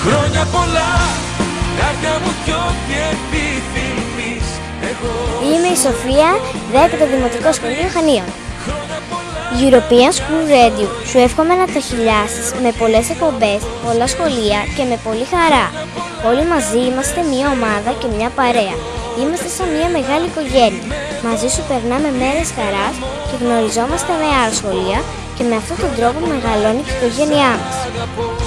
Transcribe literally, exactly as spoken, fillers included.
Χρόνια πολλά, καρδιά μου κι ό,τι επιθυμείς. Είμαι η Σοφία, δέκατο Δημοτικό Σχολείο Χανίων. European School Radio. Σου εύχομαι να το χιλιάσεις με πολλές εκπομπές, πολλά σχολεία και με πολύ χαρά. Όλοι μαζί είμαστε μια ομάδα και μια παρέα. Είμαστε σαν μια μεγάλη οικογένεια. Μαζί σου περνάμε μέρες χαράς και γνωριζόμαστε με άλλα σχολεία και με αυτόν τον τρόπο μεγαλώνει και η οικογένειά μας.